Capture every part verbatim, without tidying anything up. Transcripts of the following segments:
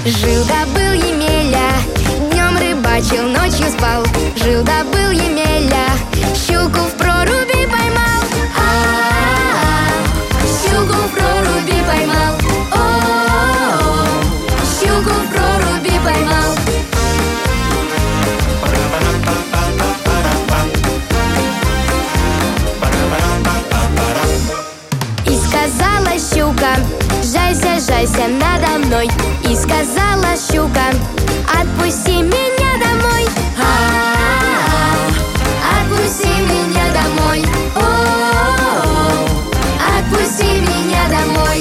Жил-да-был Емеля, днем рыбачил, ночью спал. Жил-да-был Емеля, щуку в проруби поймал. А-а-а, щуку в проруби поймал. О-о-о, щуку в проруби поймал. И сказала щука: жайся, жайся надо мной. И сказала щука: отпусти меня домой. А-а-а, отпусти меня домой. О-о-о, отпусти меня домой.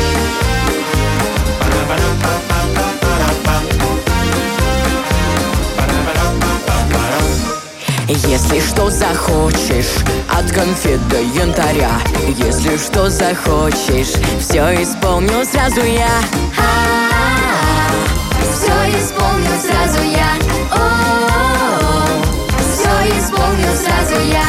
Если что захочешь, от конфет до янтаря. Если что захочешь, все исполню сразу я. А-а-а, все исполню сразу я. О-о-о, все исполню сразу я.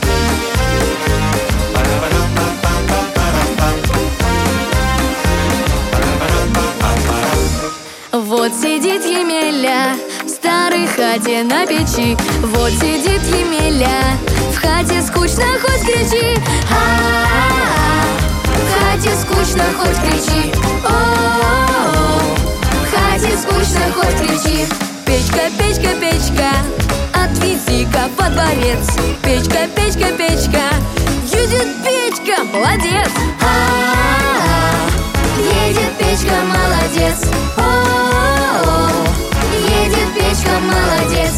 Вот сидит Емеля в старой хате на печи. Вот сидит Емеля, в хате скучно, хоть кричи. А-а-а, в хате скучно, хоть кричи. О-о-о, в хате скучно, хоть кричи. Печка, печка, печка, отведи-ка во дворец. Печка, печка, печка, едет Печка, молодец. А-а-а, едет Печка, молодец. О-о-о, едет Печка, молодец.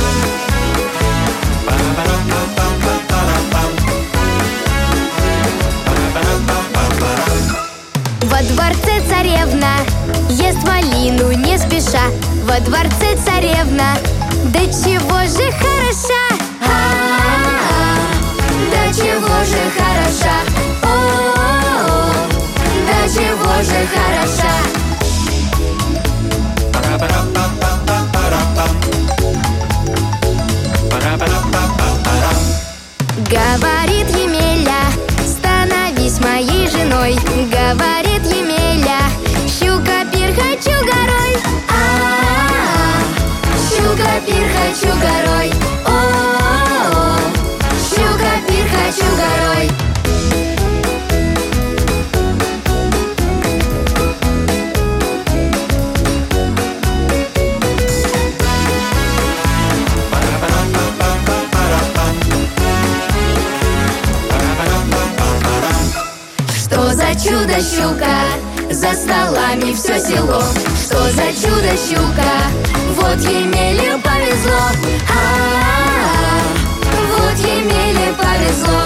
Во дворце царевна ест малину не спеша. Во дворце царевна, да чего же хороша. А-а-а, да чего же хороша. О-о-о, да чего же хороша. Говорит Емеля: становись моей женой. Говорит Емеля: щука-пир хочу горой. А-а-а, щука-пир хочу горой. О-о-о, щука-пир хочу горой. Что за чудо-щука, за столами все село. Что за чудо-щука, вот Емеле повезло. А-а-а, вот Емеле повезло.